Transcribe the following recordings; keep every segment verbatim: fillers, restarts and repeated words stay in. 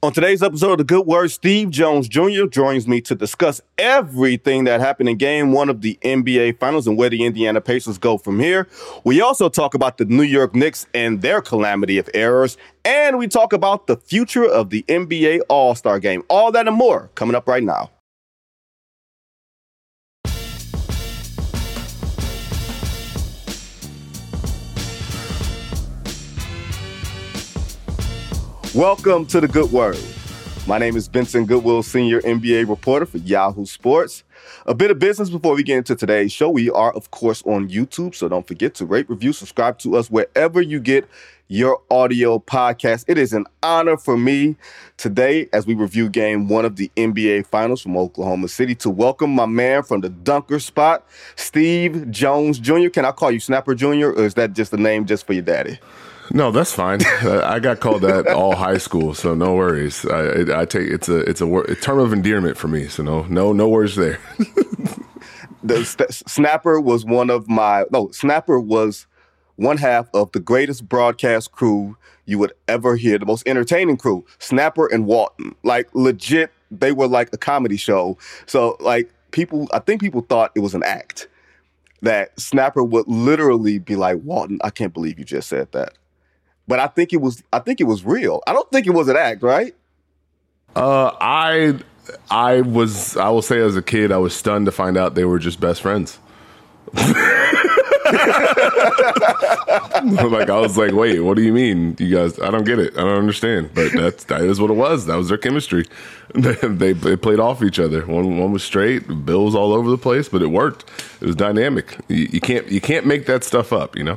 On today's episode of The Good Word, Steve Jones Junior joins me to discuss everything that happened in game one of the N B A Finals and where the Indiana Pacers go from here. We also talk about the New York Knicks and their calamity of errors. And we talk about the future of the N B A All-Star Game. All that and more coming up right now. Welcome to The Good Word. My name is Benson Goodwill, senior N B A reporter for Yahoo Sports. A bit of business before we get into today's show. We are, of course, on YouTube, so don't forget to rate, review, subscribe to us wherever you get your audio podcast. It is an honor for me today, as we review game one of the N B A Finals from Oklahoma City, to welcome my man from the dunker spot, Steve Jones Junior Can I call you Snapper Junior, or is that just a name just for your daddy? No, that's fine. I got called that all high school, so no worries. I, I take it's a it's a, word, a term of endearment for me, so no no no worries there. The st- Snapper was one of my no Snapper was one half of the greatest broadcast crew you would ever hear, the most entertaining crew. Snapper and Walton, like legit, they were like a comedy show. So like people, I think people thought it was an act. That Snapper would literally be like, Walton, I can't believe you just said that. But I think it was I think it was real. I don't think it was an act, right? Uh, I I was I will say as a kid I was stunned to find out they were just best friends. Like I was like, wait, what do you mean? You guys, I don't get it. I don't understand. But that's that is what it was. That was their chemistry. they, they they played off each other. One one was straight, Bill was all over the place, but it worked. It was dynamic. You, you can't you can't make that stuff up, you know.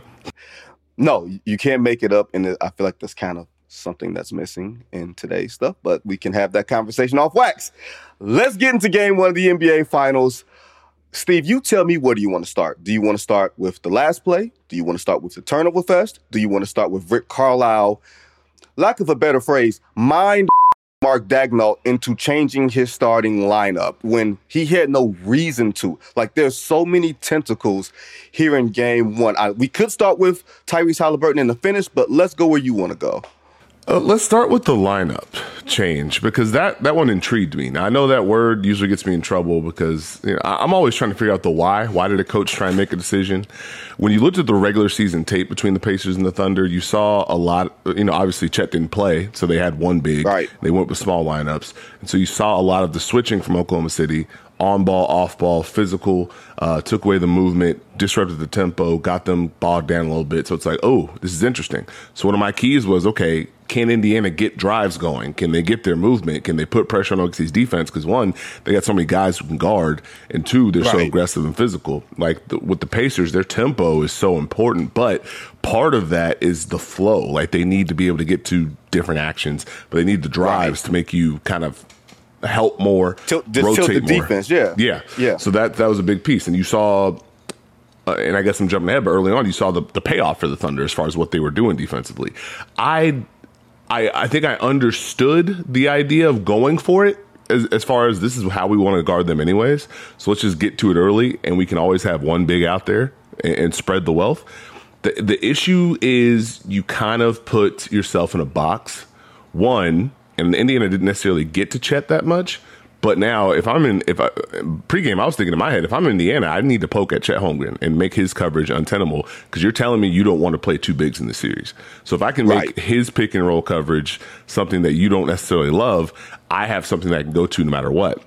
No, you can't make it up, and I feel like that's kind of something that's missing in today's stuff, but we can have that conversation off wax. Let's get into game one of the N B A Finals. Steve, you tell me, where do you want to start? Do you want to start with the last play? Do you want to start with the turnover fest? Do you want to start with Rick Carlisle, lack of a better phrase, mind Mark Daigneault into changing his starting lineup when he had no reason to? Like, there's so many tentacles here in game one. I, we could start with Tyrese Haliburton in the finish, but let's go where you want to go. Uh, let's start with the lineup change, because that, that one intrigued me. Now, I know that word usually gets me in trouble because you know, I'm always trying to figure out the why. Why did a coach try and make a decision? When you looked at the regular season tape between the Pacers and the Thunder, you saw a lot. You know, obviously Chet didn't play, so they had one big. Right. They went with small lineups. And so you saw a lot of the switching from Oklahoma City. On ball, off ball, physical, uh, took away the movement, disrupted the tempo, got them bogged down a little bit. So it's like, oh, this is interesting. So one of my keys was, okay, can Indiana get drives going? Can they get their movement? Can they put pressure on O K C's defense? Because one, they got so many guys who can guard, and two, they're right. so aggressive and physical. Like the, with the Pacers, their tempo is so important, but part of that is the flow. Like they need to be able to get to different actions, but they need the drives right. to make you kind of help more, tilt, rotate tilt the more. Defense, yeah, yeah, yeah. So that that was a big piece, and you saw, uh, and I guess I'm jumping ahead, but early on, you saw the, the payoff for the Thunder as far as what they were doing defensively. I, I, I think I understood the idea of going for it as, as far as this is how we want to guard them, anyways. So let's just get to it early, and we can always have one big out there and, and spread the wealth. The the issue is you kind of put yourself in a box. One. And Indiana didn't necessarily get to Chet that much. But now, if I'm in, if I, pregame, I was thinking in my head, if I'm in Indiana, I need to poke at Chet Holmgren and make his coverage untenable, because you're telling me you don't want to play two bigs in the series. So if I can make right. his pick and roll coverage something that you don't necessarily love, I have something that I can go to no matter what.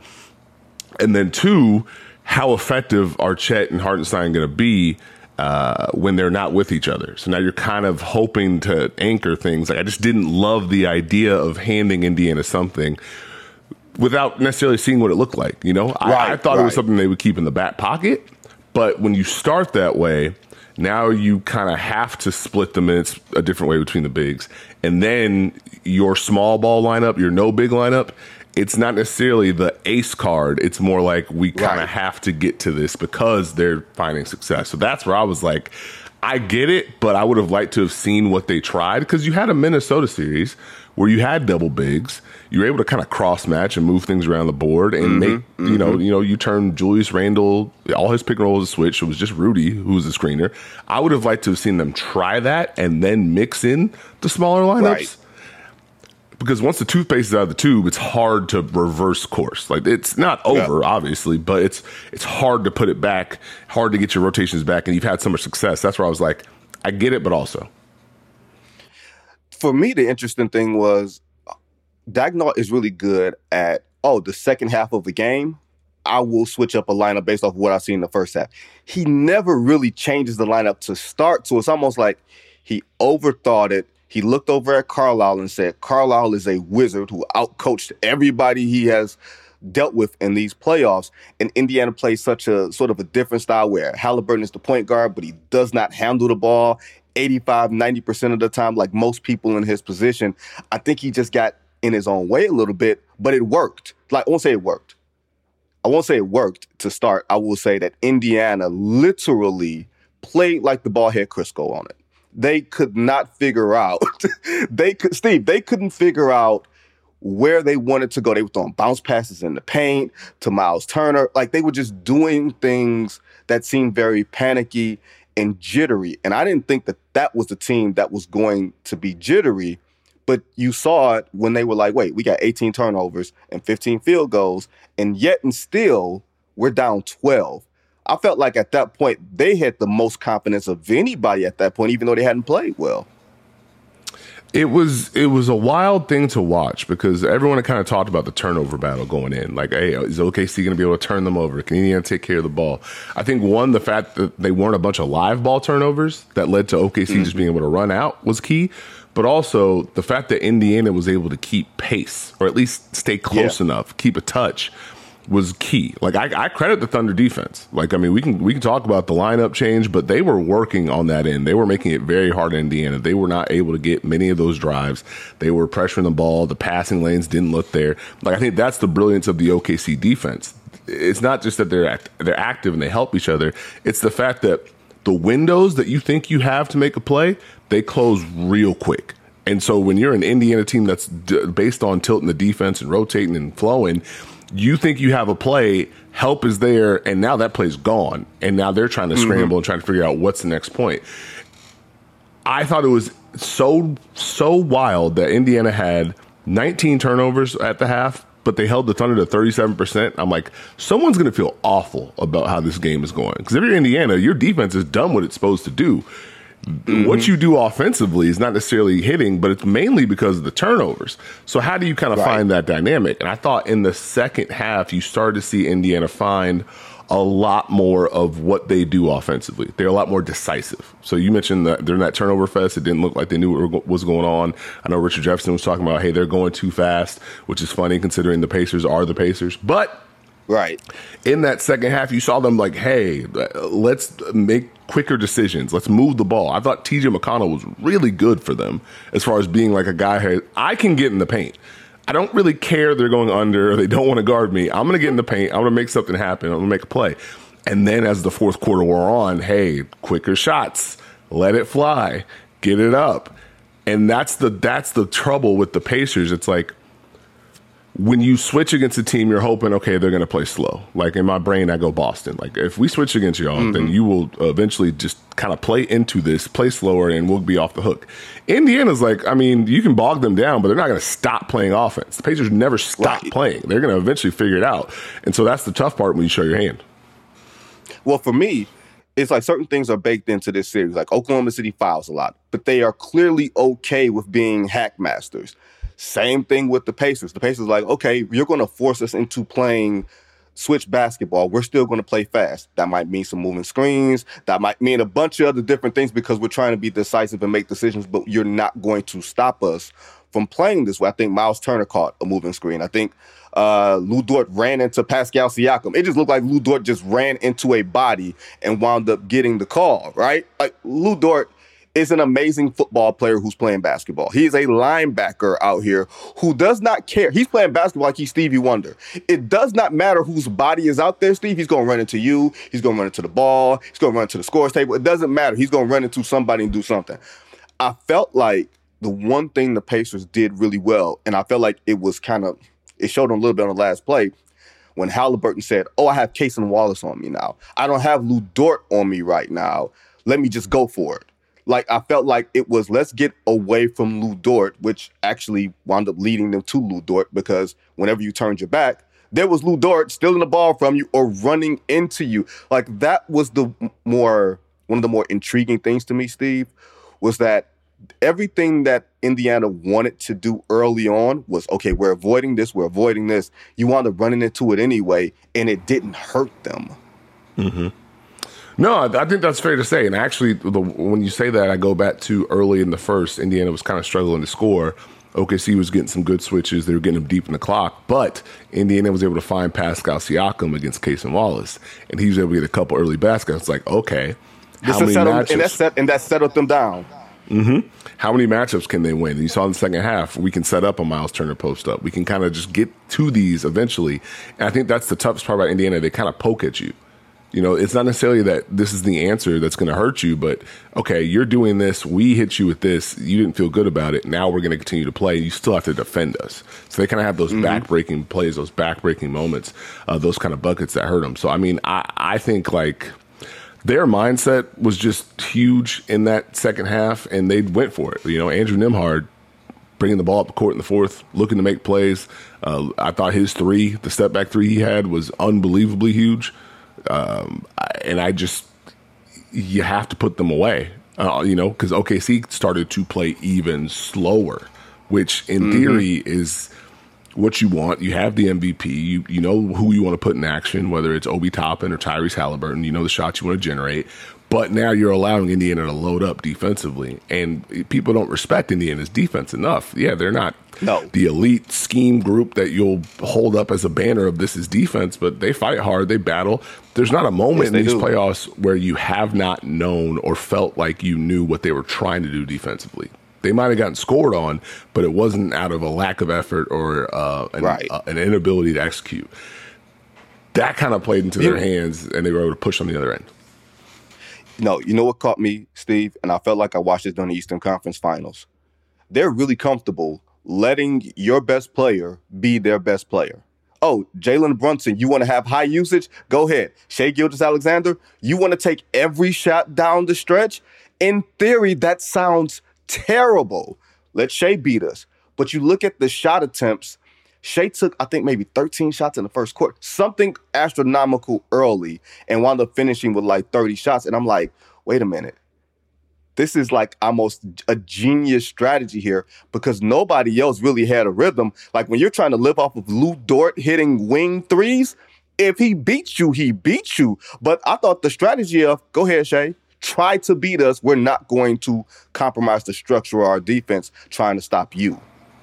And then two, how effective are Chet and Hartenstein going to be Uh, when they're not with each other? So now you're kind of hoping to anchor things. Like I just didn't love the idea of handing Indiana something without necessarily seeing what it looked like. You know, I, right, I thought right. it was something they would keep in the back pocket. But when you start that way, now you kind of have to split the minutes a different way between the bigs. And then your small ball lineup, your no big lineup, it's not necessarily the ace card. It's more like we kind of right. have to get to this because they're finding success. So that's where I was like, I get it, but I would have liked to have seen what they tried, because you had a Minnesota series where you had double bigs. You were able to kind of cross match and move things around the board and mm-hmm, make, mm-hmm. you know, you know, you turn Julius Randle, all his pick and rolls a switch. It was just Rudy who was the screener. I would have liked to have seen them try that and then mix in the smaller lineups. Right. because once the toothpaste is out of the tube, it's hard to reverse course. Like it's not over, yeah. obviously, but it's it's hard to put it back, hard to get your rotations back, and you've had so much success. That's where I was like, I get it, but also. For me, the interesting thing was Daigneault is really good at, oh, the second half of the game, I will switch up a lineup based off of what I see in the first half. He never really changes the lineup to start, so it's almost like he overthought it. He looked over at Carlisle and said, Carlisle is a wizard who outcoached everybody he has dealt with in these playoffs. And Indiana plays such a sort of a different style where Halliburton is the point guard, but he does not handle the ball eighty-five, ninety percent of the time like most people in his position. I think he just got in his own way a little bit, but it worked. Like, I won't say it worked. I won't say it worked to start. I will say that Indiana literally played like the ball had Crisco on it. They could not figure out, they could, Steve, they couldn't figure out where they wanted to go. They were throwing bounce passes in the paint to Miles Turner. Like, they were just doing things that seemed very panicky and jittery. And I didn't think that that was the team that was going to be jittery. But you saw it when they were like, wait, we got eighteen turnovers and fifteen field goals, and yet and still we're down twelve. I felt like at that point they had the most confidence of anybody at that point, even though they hadn't played well. It was it was a wild thing to watch because everyone had kind of talked about the turnover battle going in. Like, hey, is O K C going to be able to turn them over? Can Indiana take care of the ball? I think, one, the fact that they weren't a bunch of live ball turnovers that led to O K C mm-hmm. just being able to run out was key. But also the fact that Indiana was able to keep pace, or at least stay close yeah. enough, keep a touch, was key. Like, I, I credit the Thunder defense. Like, I mean, we can we can talk about the lineup change, but they were working on that end. They were making it very hard in Indiana. They were not able to get many of those drives. They were pressuring the ball. The passing lanes didn't look there. Like, I think that's the brilliance of the O K C defense. It's not just that they're act, they're active and they help each other. It's the fact that the windows that you think you have to make a play, they close real quick. And so when you're an Indiana team that's d- based on tilting the defense and rotating and flowing, you think you have a play, help is there, and now that play's gone. And now they're trying to mm-hmm. scramble and trying to figure out what's the next point. I thought it was so, so wild that Indiana had nineteen turnovers at the half, but they held the Thunder to thirty-seven percent. I'm like, someone's going to feel awful about how this game is going. Because if you're Indiana, your defense has done what it's supposed to do. Mm-hmm. What you do offensively is not necessarily hitting, but it's mainly because of the turnovers. So how do you kind of right. find that dynamic? And I thought in the second half, you started to see Indiana find a lot more of what they do offensively. They're a lot more decisive. So you mentioned that they're in that turnover fest. It didn't look like they knew what was going on. I know Richard Jefferson was talking about, hey, they're going too fast, which is funny considering the Pacers are the Pacers. But right in that second half, you saw them like, hey, let's make quicker decisions. Let's move the ball. I thought T J McConnell was really good for them as far as being like a guy who I can get in the paint. I don't really care they're going under or they don't want to guard me. I'm going to get in the paint. I'm going to make something happen. I'm going to make a play. And then as the fourth quarter wore on, hey, quicker shots, let it fly, get it up. And that's the that's the trouble with the Pacers. It's like, when you switch against a team, you're hoping, okay, they're going to play slow. Like in my brain, I go Boston. Like if we switch against y'all, mm-hmm. then you will eventually just kind of play into this, play slower, and we'll be off the hook. Indiana's like, I mean, you can bog them down, but they're not going to stop playing offense. The Pacers never stop right. playing. They're going to eventually figure it out. And so that's the tough part when you show your hand. Well, for me, it's like certain things are baked into this series. Like Oklahoma City fouls a lot, but they are clearly okay with being hack masters. Same thing with the Pacers. The Pacers are like, okay, you're going to force us into playing switch basketball. We're still going to play fast. That might mean some moving screens. That might mean a bunch of other different things because we're trying to be decisive and make decisions, but you're not going to stop us from playing this way. I think Miles Turner caught a moving screen. I think uh, Lu Dort ran into Pascal Siakam. It just looked like Lu Dort just ran into a body and wound up getting the call, right? Like Lu Dort is an amazing football player who's playing basketball. He is a linebacker out here who does not care. He's playing basketball like he's Stevie Wonder. It does not matter whose body is out there, Steve. He's going to run into you. He's going to run into the ball. He's going to run into the scores table. It doesn't matter. He's going to run into somebody and do something. I felt like the one thing the Pacers did really well, and I felt like it was kind of, it showed them a little bit on the last play, when Halliburton said, oh, I have Cason Wallace on me now. I don't have Lu Dort on me right now. Let me just go for it. like I felt like it was let's get away from Lou Dort, which actually wound up leading them to Lou Dort because whenever you turned your back, there was Lou Dort stealing the ball from you or running into you. Like that was the more one of the more intriguing things to me, Steve, was that everything that Indiana wanted to do early on was, okay, we're avoiding this, we're avoiding this. You wound up running into it anyway, and it didn't hurt them. Mm-hmm. No, I think that's fair to say. And actually, the, when you say that, I go back to early in the first, Indiana was kind of struggling to score. O K C was getting some good switches. They were getting them deep in the clock. But Indiana was able to find Pascal Siakam against Cason Wallace. And he was able to get a couple early baskets. It's like, okay, how this many settled, matchups? And that, set, and that settled them down. Mm-hmm. How many matchups can they win? And you saw in the second half, we can set up a Miles Turner post up. We can kind of just get to these eventually. And I think that's the toughest part about Indiana. They kind of poke at you. You know, it's not necessarily that this is the answer that's going to hurt you, but, okay, you're doing this. We hit you with this. You didn't feel good about it. Now we're going to continue to play. You still have to defend us. So they kind of have those mm-hmm. back-breaking plays, those back-breaking moments, uh, those kind of buckets that hurt them. So, I mean, I, I think, like, their mindset was just huge in that second half, and they went for it. You know, Andrew Nembhard bringing the ball up the court in the fourth, looking to make plays. Uh, I thought his three, the step-back three he had, was unbelievably huge. Um, and I just, you have to put them away, uh, you know, because O K C started to play even slower, which in mm-hmm. theory is what you want. You have the M V P. You you know who you want to put in action, whether it's Obi Toppin or Tyrese Halliburton. You know the shots you want to generate. But now you're allowing Indiana to load up defensively, and people don't respect Indiana's defense enough. Yeah, they're not no. the elite scheme group that you'll hold up as a banner of this is defense, but they fight hard, they battle. There's not a moment yes, in these do. playoffs where you have not known or felt like you knew what they were trying to do defensively. They might have gotten scored on, but it wasn't out of a lack of effort or uh, an, right. uh, an inability to execute. That kind of played into yeah. their hands, and they were able to push on the other end. No, you know what caught me, Steve? And I felt like I watched this during the Eastern Conference Finals. They're really comfortable letting your best player be their best player. Oh, Jalen Brunson, you want to have high usage? Go ahead. Shai Gilgeous-Alexander, you want to take every shot down the stretch? In theory, that sounds terrible. Let Shai beat us. But you look at the shot attempts, Shai took, I think, maybe thirteen shots in the first quarter, something astronomical early, and wound up finishing with like thirty shots. And I'm like, wait a minute. This is like almost a genius strategy here because nobody else really had a rhythm. Like when you're trying to live off of Lou Dort hitting wing threes, if he beats you, he beats you. But I thought the strategy of, go ahead, Shai, try to beat us. We're not going to compromise the structure of our defense trying to stop you.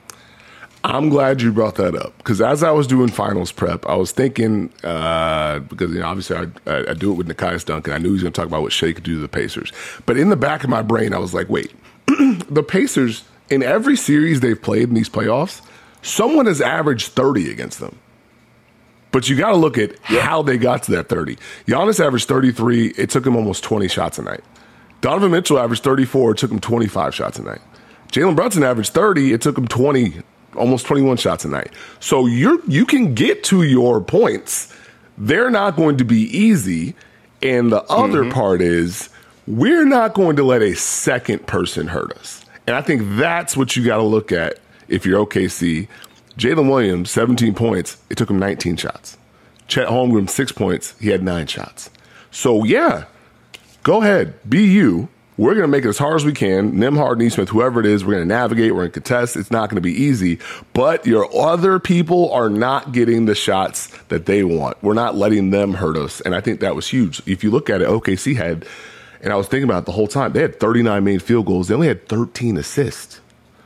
I'm glad you brought that up because as I was doing finals prep, I was thinking uh, because you know obviously I, I, I do it with Nekias Duncan. I knew he was going to talk about what Shai could do to the Pacers, but in the back of my brain, I was like, wait, the Pacers in every series they've played in these playoffs, someone has averaged thirty against them. But you got to look at yeah. how they got to that thirty. Giannis averaged thirty-three. It took him almost twenty shots a night. Donovan Mitchell averaged thirty-four. It took him twenty-five shots a night. Jalen Brunson averaged thirty. It took him twenty. Almost twenty-one shots a night. So you're you can get to your points. They're not going to be easy. And the other mm-hmm. part is we're not going to let a second person hurt us. And I think that's what you got to look at if you're O K C. Jalen Williams, seventeen points. It took him nineteen shots. Chet Holmgren, six points. He had nine shots. So, yeah, go ahead. Be you. We're going to make it as hard as we can. Nembhard, Nesmith, whoever it is, we're going to navigate. We're going to contest. It's not going to be easy. But your other people are not getting the shots that they want. We're not letting them hurt us. And I think that was huge. If you look at it, O K C had, and I was thinking about it the whole time, they had thirty-nine made field goals. They only had thirteen assists.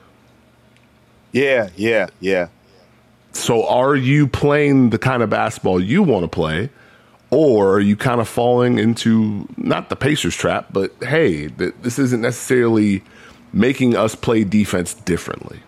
Yeah, yeah, yeah. So are you playing the kind of basketball you want to play? Or are you kind of falling into, not the Pacers trap, but hey, th- this isn't necessarily making us play defense differently?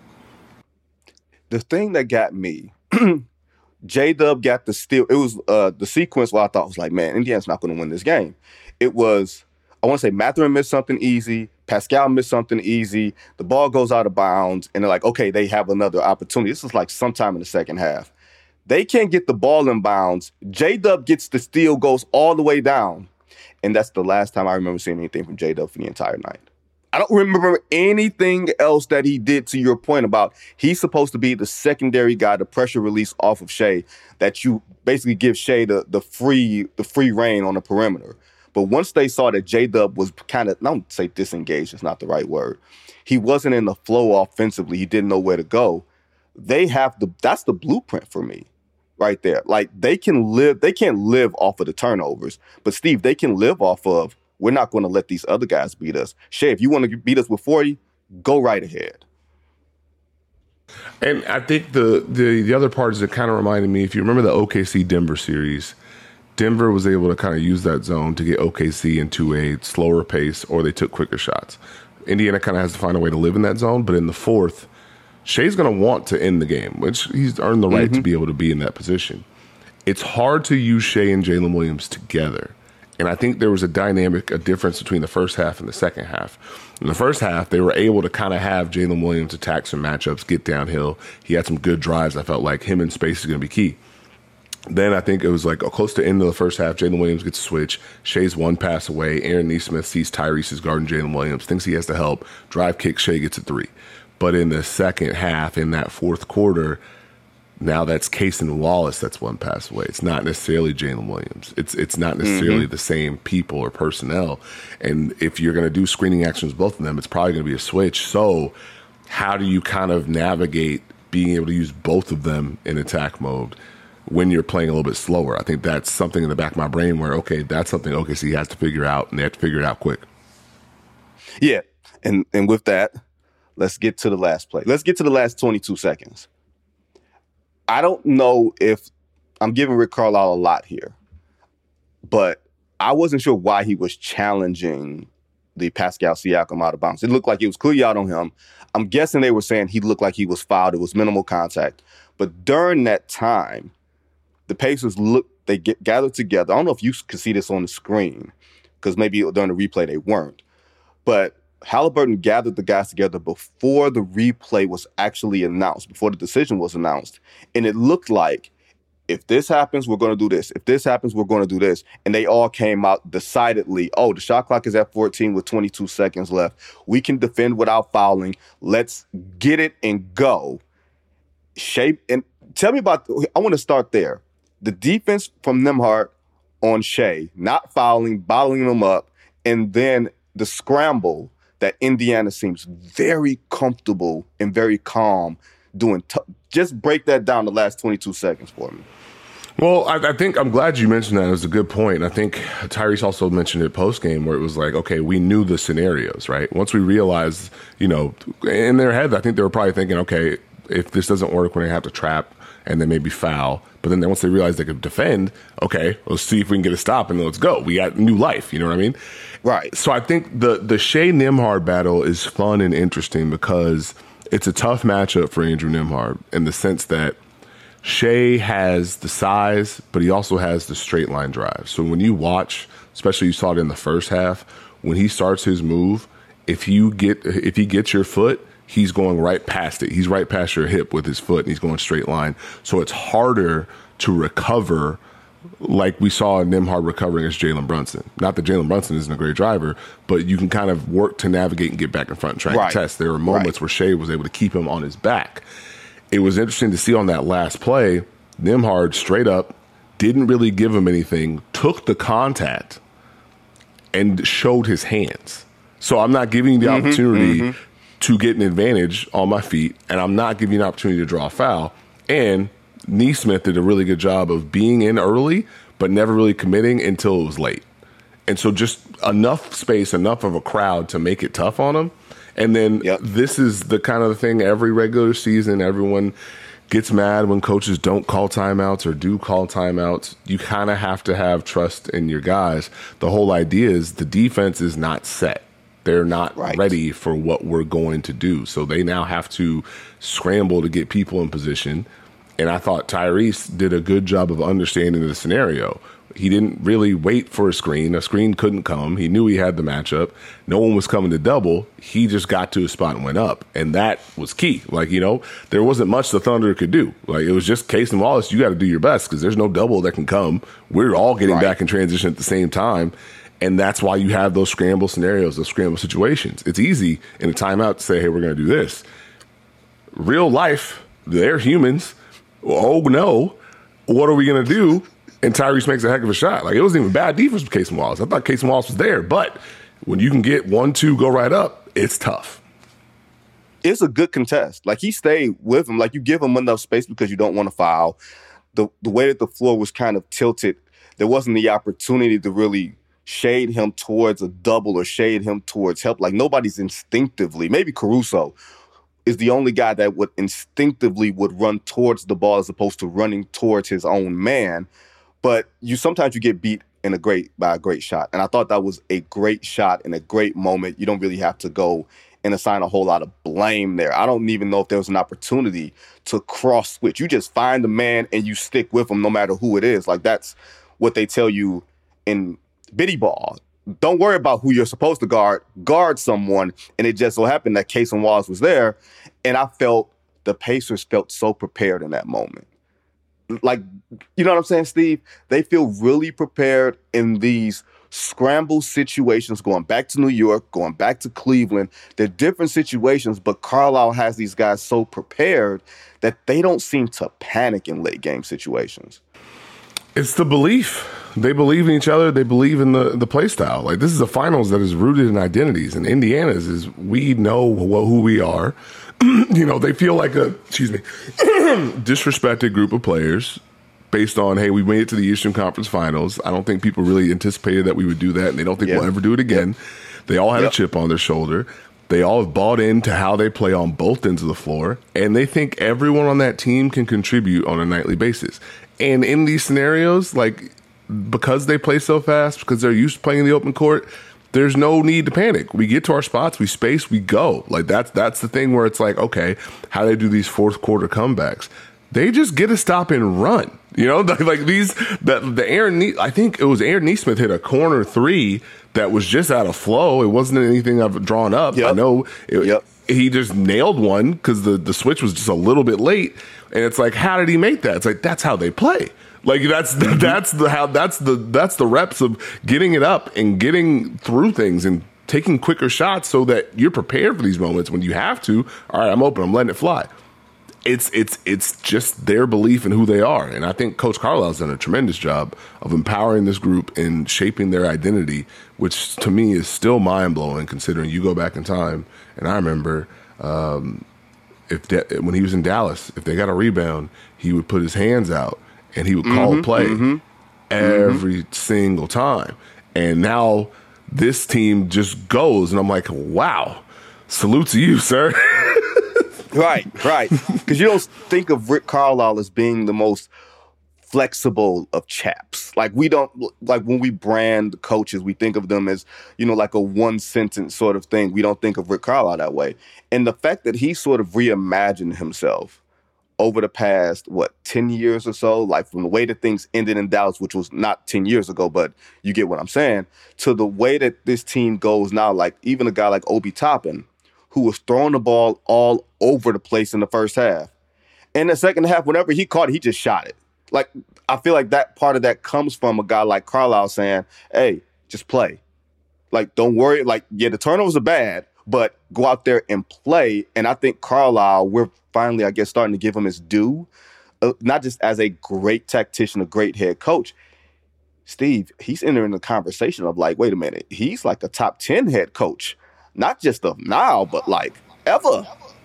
The thing that got me, J-Dub got the steal. It was uh, the sequence where I thought was like, man, Indiana's not going to win this game. It was, I want to say Mathurin missed something easy. Pascal missed something easy. The ball goes out of bounds. And they're like, okay, they have another opportunity. This is like sometime in the second half. They can't get the ball in bounds. J-Dub gets the steal, goes all the way down. And that's the last time I remember seeing anything from J-Dub for the entire night. I don't remember anything else that he did, to your point about he's supposed to be the secondary guy, the pressure release off of Shai, that you basically give Shai the, the free the free reign on the perimeter. But once they saw that J-Dub was kind of, I don't say disengaged, it's not the right word. He wasn't in the flow offensively. He didn't know where to go. They have the, that's the blueprint for me right there. Like they can live, they can't live off of the turnovers, but Steve, they can live off of, we're not going to let these other guys beat us. Shai, if you want to beat us with forty, go right ahead. And I think the, the, the other part is it kind of reminded me, if you remember the O K C Denver series, Denver was able to kind of use that zone to get O K C into a slower pace, or they took quicker shots. Indiana kind of has to find a way to live in that zone, but in the fourth, Shai's going to want to end the game, which he's earned the right mm-hmm. to be able to be in that position. It's hard to use Shai and Jalen Williams together. And I think there was a dynamic, a difference between the first half and the second half. In the first half, they were able to kind of have Jalen Williams attack some matchups, get downhill. He had some good drives. I felt like him in space is going to be key. Then I think it was like close to the end of the first half, Jalen Williams gets a switch. Shai's one pass away. Aaron Nesmith sees Tyrese is guarding Jalen Williams, thinks he has to help. Drive kick, Shai gets a three. But in the second half, in that fourth quarter, now that's Cason Wallace that's one pass away. It's not necessarily Jalen Williams. It's it's not necessarily mm-hmm. the same people or personnel. And if you're going to do screening actions, both of them, it's probably going to be a switch. So how do you kind of navigate being able to use both of them in attack mode when you're playing a little bit slower? I think that's something in the back of my brain where, okay, that's something O K C has to figure out, and they have to figure it out quick. Yeah, and and with that, let's get to the last play. Let's get to the last twenty-two seconds. I don't know if I'm giving Rick Carlisle a lot here, but I wasn't sure why he was challenging the Pascal Siakam out of bounds. It looked like it was clearly out on him. I'm guessing they were saying he looked like he was fouled. It was minimal contact. But during that time, the Pacers looked, they get gathered together. I don't know if you could see this on the screen, because maybe during the replay they weren't. But Halliburton gathered the guys together before the replay was actually announced, before the decision was announced. And it looked like, if this happens, we're going to do this. If this happens, we're going to do this. And they all came out decidedly, oh, the shot clock is at fourteen with twenty-two seconds left. We can defend without fouling. Let's get it and go. Shape and tell me about, I want to start there. The defense from Nembhard on Shai, not fouling, bottling them up, and then the scramble that Indiana seems very comfortable and very calm doing. T- just break that down the last twenty-two seconds for me. Well, I, I think I'm glad you mentioned that. It was a good point. I think Tyrese also mentioned it post-game where it was like, okay, we knew the scenarios, right? Once we realized, you know, in their head, I think they were probably thinking, okay, if this doesn't work, we're going to have to trap and then maybe foul. But then once they realized they could defend, okay, let's see if we can get a stop and let's go. We got new life, you know what I mean? Right. So I think the the Shai Nembhard battle is fun and interesting because it's a tough matchup for Andrew Nembhard in the sense that Shai has the size, but he also has the straight line drive. So when you watch, especially you saw it in the first half, when he starts his move, if you get if he gets your foot, he's going right past it. He's right past your hip with his foot, and he's going straight line. So it's harder to recover like we saw Nembhard recovering as Jalen Brunson. Not that Jalen Brunson isn't a great driver, but you can kind of work to navigate and get back in front and try right. to test. There were moments right. where Shai was able to keep him on his back. It was interesting to see on that last play, Nembhard straight up, didn't really give him anything, took the contact, and showed his hands. So I'm not giving you the mm-hmm, opportunity mm-hmm. to get an advantage on my feet, and I'm not giving you an opportunity to draw a foul. And Nesmith did a really good job of being in early, but never really committing until it was late. And so just enough space, enough of a crowd to make it tough on him. And then yep. this is the kind of thing every regular season, everyone gets mad when coaches don't call timeouts or do call timeouts. You kind of have to have trust in your guys. The whole idea is the defense is not set. They're not right. ready for what we're going to do. So they now have to scramble to get people in position. And I thought Tyrese did a good job of understanding the scenario. He didn't really wait for a screen. A screen couldn't come. He knew he had the matchup. No one was coming to double. He just got to his spot and went up. And that was key. Like, you know, there wasn't much the Thunder could do. Like, it was just Case and Wallace, you got to do your best because there's no double that can come. We're all getting right. back in transition at the same time. And that's why you have those scramble scenarios, those scramble situations. It's easy in a timeout to say, hey, we're going to do this. Real life, they're humans. Oh, no. What are we going to do? And Tyrese makes a heck of a shot. Like, it wasn't even bad defense with Case and Wallace. I thought Case and Wallace was there. But when you can get one, two, go right up, it's tough. It's a good contest. Like, he stayed with him. Like, you give him enough space because you don't want to foul. The, the way that the floor was kind of tilted, there wasn't the opportunity to really shade him towards a double or shade him towards help. Like, nobody's instinctively, maybe Caruso is the only guy that would instinctively would run towards the ball as opposed to running towards his own man. But you sometimes you get beat in a great by a great shot. And I thought that was a great shot and a great moment. You don't really have to go and assign a whole lot of blame there. I don't even know if there was an opportunity to cross switch. You just find the man and you stick with him no matter who it is. Like, that's what they tell you in biddy ball. Don't worry about who you're supposed to guard. Guard someone. And it just so happened that Case and Wallace was there. And I felt the Pacers felt so prepared in that moment. Like, you know what I'm saying, Steve? They feel really prepared in these scramble situations, going back to New York, going back to Cleveland. They're different situations, but Carlisle has these guys so prepared that they don't seem to panic in late game situations. It's the belief. They believe in each other. They believe in the, the play style. Like, this is a finals that is rooted in identities. And Indiana's is we know who we are. You know, they feel like a, excuse me, disrespected group of players based on, hey, we made it to the Eastern Conference Finals. I don't think people really anticipated that we would do that, and they don't think yeah. we'll ever do it again. Yep. They all had yep. a chip on their shoulder. They all have bought into how they play on both ends of the floor, and they think everyone on that team can contribute on a nightly basis. And in these scenarios, like, because they play so fast, because they're used to playing in the open court, there's no need to panic. We get to our spots, we space, we go. Like, that's that's the thing where it's like, okay, how do they do these fourth quarter comebacks? They just get a stop and run. You know, like these, the, the Aaron, ne- I think it was Aaron Nesmith hit a corner three that was just out of flow. It wasn't anything I've drawn up. Yep. I know it, yep. he just nailed one because the, the switch was just a little bit late. And it's like, how did he make that? It's like, that's how they play. Like, that's the, that's the how that's the that's the reps of getting it up and getting through things and taking quicker shots so that you're prepared for these moments when you have to. All right, I'm open. I'm letting it fly. It's it's it's just their belief in who they are, and I think Coach Carlisle's done a tremendous job of empowering this group and shaping their identity, which to me is still mind blowing considering you go back in time. And I remember um, if that, when he was in Dallas, if they got a rebound, he would put his hands out. And he would call mm-hmm, play mm-hmm, every mm-hmm. single time. And now this team just goes. And I'm like, wow, salute to you, sir. Right, right. Because you don't think of Rick Carlisle as being the most flexible of chaps. Like, we don't, like when we brand coaches, we think of them as, you know, like a one sentence sort of thing. We don't think of Rick Carlisle that way. And the fact that he sort of reimagined himself over the past, what, ten years or so, like from the way that things ended in Dallas, which was not ten years ago, but you get what I'm saying, to the way that this team goes now, like even a guy like Obi Toppin, who was throwing the ball all over the place in the first half. In the second half, whenever he caught it, he just shot it. Like, I feel like that part of that comes from a guy like Carlisle saying, hey, just play. Like, don't worry. Like, yeah, the turnovers are bad, but go out there and play. And I think Carlisle, we're finally, I guess, starting to give him his due, uh, not just as a great tactician, a great head coach. Steve, he's entering the conversation of like, wait a minute, he's like a top ten head coach, not just of now, but like ever.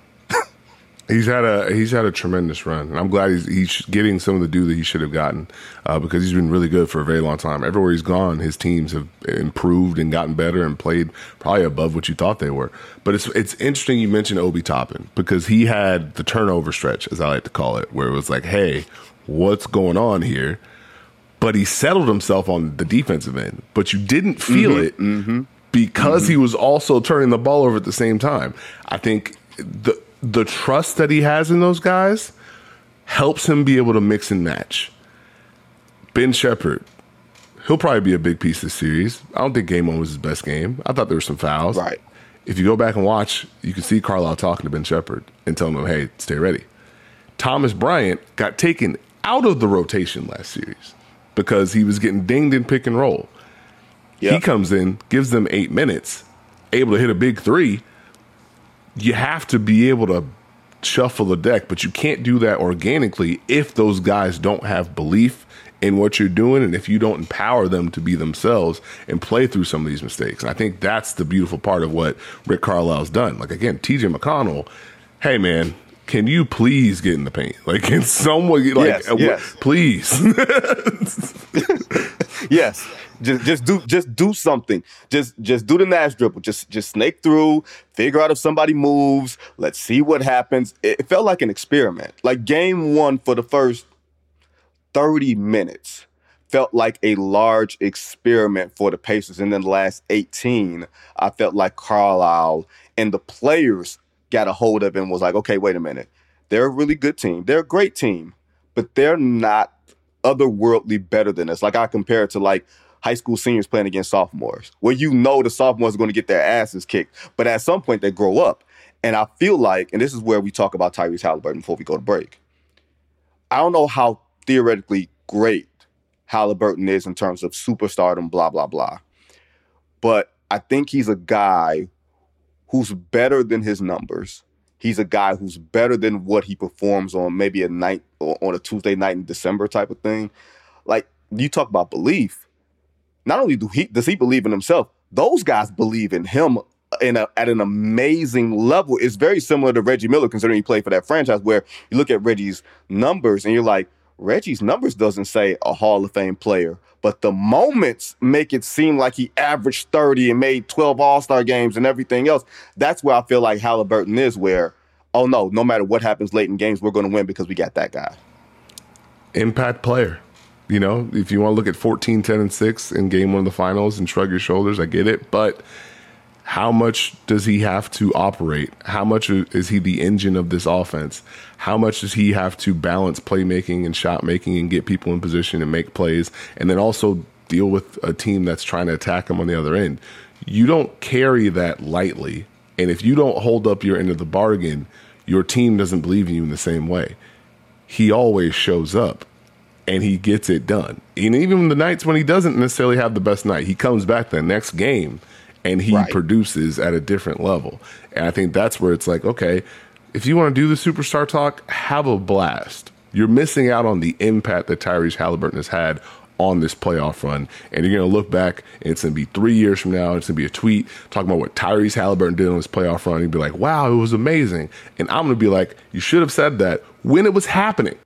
He's had a he's had a tremendous run, and I'm glad he's he's getting some of the due that he should have gotten uh, because he's been really good for a very long time. Everywhere he's gone, his teams have improved and gotten better and played probably above what you thought they were. But it's it's interesting you mentioned Obi Toppin because he had the turnover stretch, as I like to call it, where it was like, hey, what's going on here? But he settled himself on the defensive end, but you didn't feel mm-hmm, it mm-hmm, because mm-hmm. he was also turning the ball over at the same time. I think the the trust that he has in those guys helps him be able to mix and match. Ben Shepherd, he'll probably be a big piece of the series. I don't think game one was his best game. I thought there were some fouls. Right. If you go back and watch, you can see Carlisle talking to Ben Shepherd and telling him, hey, stay ready. Thomas Bryant got taken out of the rotation last series because he was getting dinged in pick and roll. Yep. He comes in, gives them eight minutes, able to hit a big three. You have to be able to shuffle the deck, but you can't do that organically if those guys don't have belief in what you're doing and if you don't empower them to be themselves and play through some of these mistakes. And I think that's the beautiful part of what Rick Carlisle's done. Like, again, T J McConnell, hey, man, can you please get in the paint? Like, can someone, like, yes, uh, yes. please? Yes. Just just do just do something. Just just do the Nash dribble. Just just snake through, figure out if somebody moves. Let's see what happens. It felt like an experiment. Like game one for the first thirty minutes felt like a large experiment for the Pacers. And then the last eighteen, I felt like Carlisle and the players got a hold of it and was like, okay, wait a minute. They're a really good team. They're a great team, but they're not otherworldly better than us. Like I compare it to like high school seniors playing against sophomores, where you know the sophomores are going to get their asses kicked, but at some point they grow up. And I feel like, and this is where we talk about Tyrese Halliburton before we go to break, I don't know how theoretically great Halliburton is in terms of superstardom, blah, blah, blah. But I think he's a guy who's better than his numbers. He's a guy who's better than what he performs on maybe a night or on a Tuesday night in December type of thing. Like, you talk about belief. Not only do he does he believe in himself, those guys believe in him in a, at an amazing level. It's very similar to Reggie Miller, considering he played for that franchise, where you look at Reggie's numbers and you're like, Reggie's numbers doesn't say a Hall of Fame player, but the moments make it seem like he averaged thirty and made twelve All-Star games and everything else. That's where I feel like Halliburton is, where, oh no, no matter what happens late in games, we're going to win because we got that guy. Impact player. You know, if you want to look at fourteen, ten, and six in game one of the finals and shrug your shoulders, I get it. But how much does he have to operate? How much is he the engine of this offense? How much does he have to balance playmaking and shot making and get people in position and make plays, and then also deal with a team that's trying to attack him on the other end? You don't carry that lightly. And if you don't hold up your end of the bargain, your team doesn't believe in you in the same way. He always shows up. And he gets it done. And even the nights when he doesn't necessarily have the best night, he comes back the next game and he right. produces at a different level. And I think that's where it's like, okay, if you want to do the superstar talk, have a blast. You're missing out on the impact that Tyrese Halliburton has had on this playoff run. And you're going to look back and it's going to be three years from now. It's going to be a tweet talking about what Tyrese Halliburton did on this playoff run. And you'd be like, wow, it was amazing. And I'm going to be like, you should have said that when it was happening.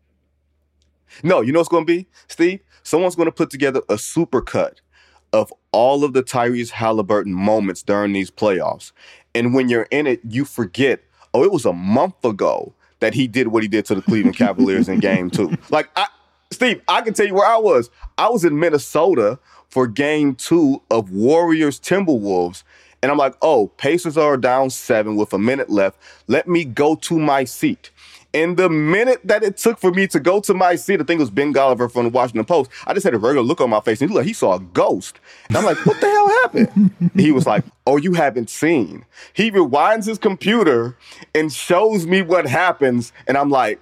No, you know what's going to be, Steve? Someone's going to put together a supercut of all of the Tyrese Halliburton moments during these playoffs. And when you're in it, you forget, oh, it was a month ago that he did what he did to the Cleveland Cavaliers in game two. Like, I, Steve, I can tell you where I was. I was in Minnesota for game two of Warriors Timberwolves. And I'm like, oh, Pacers are down seven with a minute left. Let me go to my seat. In the minute that it took for me to go to my seat, I think it was Ben Golliver from the Washington Post, I just had a regular look on my face, and he, like, he saw a ghost. And I'm like, what the hell happened? He was like, oh, you haven't seen. He rewinds his computer and shows me what happens, and I'm like,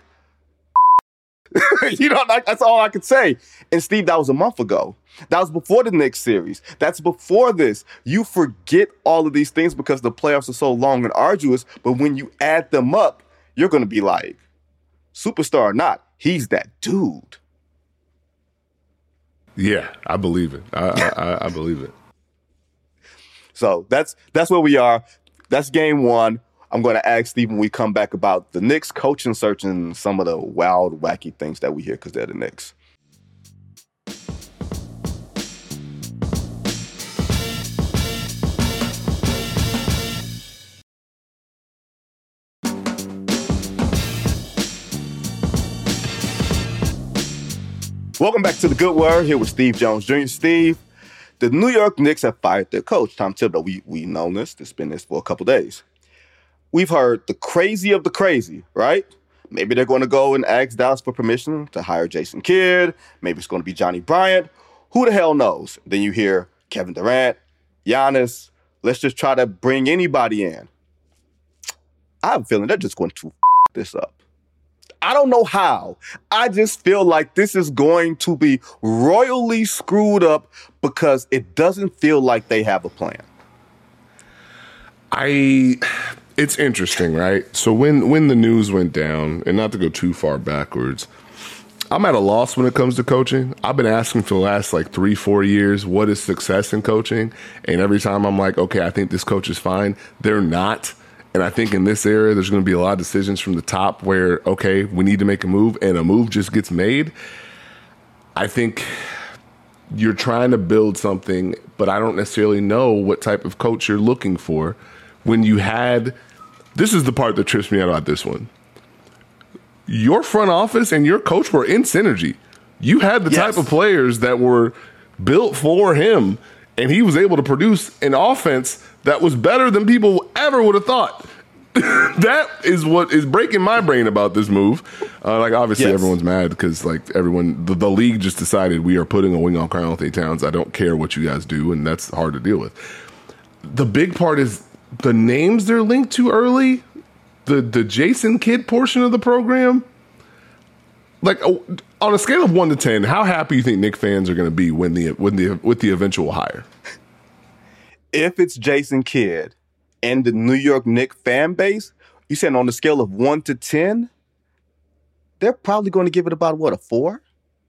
you know, like, that's all I could say. And, Steve, that was a month ago. That was before the Knicks series. That's before this. You forget all of these things because the playoffs are so long and arduous, but when you add them up, you're going to be like, superstar or not, he's that dude. Yeah, I believe it. I, I, I believe it. So that's that's where we are. That's game one. I'm going to ask Steve when we come back about the Knicks coaching search and some of the wild, wacky things that we hear because they're the Knicks. Welcome back to The Good Word, here with Steve Jones Junior Steve, the New York Knicks have fired their coach, Tom Thibodeau. We we know this. It's been this for a couple days. We've heard the crazy of the crazy, right? Maybe they're going to go and ask Dallas for permission to hire Jason Kidd. Maybe it's going to be Johnny Bryant. Who the hell knows? Then you hear Kevin Durant, Giannis. Let's just try to bring anybody in. I have a feeling they're just going to f- this up. I don't know how. I just feel like this is going to be royally screwed up because it doesn't feel like they have a plan. I, it's interesting, right? So when, when the news went down, and not to go too far backwards, I'm at a loss when it comes to coaching. I've been asking for the last like three, four years, what is success in coaching? And every time I'm like, okay, I think this coach is fine. They're not. And I think in this era, there's going to be a lot of decisions from the top where, okay, we need to make a move, and a move just gets made. I think you're trying to build something, but I don't necessarily know what type of coach you're looking for. When you had, this is the part that trips me out about this one. Your front office and your coach were in synergy. You had the yes. type of players that were built for him, and he was able to produce an offense that was better than people ever would have thought. That is what is breaking my brain about this move. Uh, like, obviously, yes. everyone's mad because, like, everyone, the, the league just decided we are putting a wing on Karl-Anthony Towns. I don't care what you guys do, and that's hard to deal with. The big part is the names they're linked to early, the the Jason Kidd portion of the program. Like, on a scale of one to ten, how happy you think Knick fans are going to be when the when the with the eventual hire? If it's Jason Kidd and the New York Knicks fan base, you said on the scale of one to ten, they're probably going to give it about, what, a four?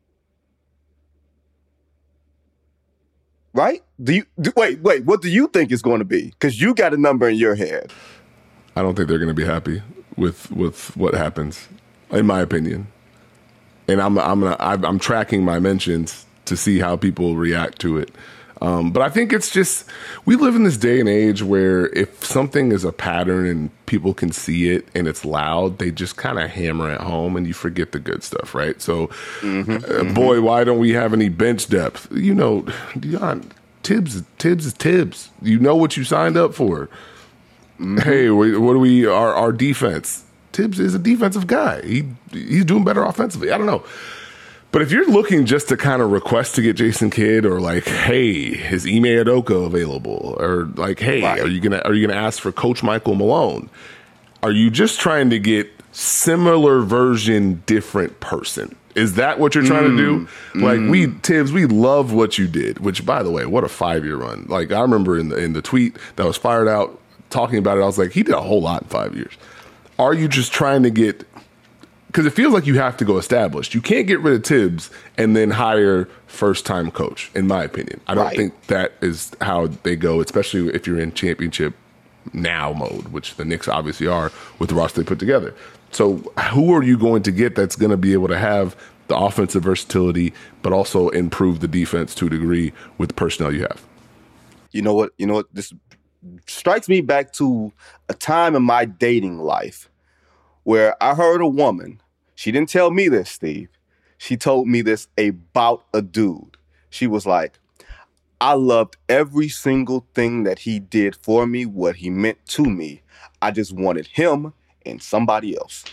Right? Do you do, wait, wait, what do you think it's going to be? Because you got a number in your head. I don't think they're going to be happy with with what happens, in my opinion. And I'm I'm gonna, I'm tracking my mentions to see how people react to it. Um, but I think it's just, we live in this day and age where if something is a pattern and people can see it and it's loud, they just kind of hammer it home and you forget the good stuff, right? So, mm-hmm, uh, mm-hmm. boy, why don't we have any bench depth? You know, Dion, Tibbs, Tibbs is Tibbs. You know what you signed up for. Mm-hmm. Hey, what do we, our, our defense? Tibbs is a defensive guy. He He's doing better offensively. I don't know. But if you're looking just to kind of request to get Jason Kidd, or like, hey, is Ime Udoka available? Or like, hey, right. are you gonna are you gonna ask for Coach Michael Malone? Are you just trying to get similar version, different person? Is that what you're trying mm, to do? Mm. Like, we Tibbs, we love what you did. Which, by the way, what a five year run! Like, I remember in the in the tweet that was fired out talking about it, I was like, he did a whole lot in five years. Are you just trying to get? Because it feels like you have to go established. You can't get rid of Tibbs and then hire first-time coach, in my opinion. I don't right. think that is how they go, especially if you're in championship now mode, which the Knicks obviously are with the roster they put together. So who are you going to get that's going to be able to have the offensive versatility, but also improve the defense to a degree with the personnel you have? You know what? You know what? This strikes me back to a time in my dating life where I heard a woman. She didn't tell me this, Steve. She told me this about a dude. She was like, I loved every single thing that he did for me, what he meant to me. I just wanted him and somebody else.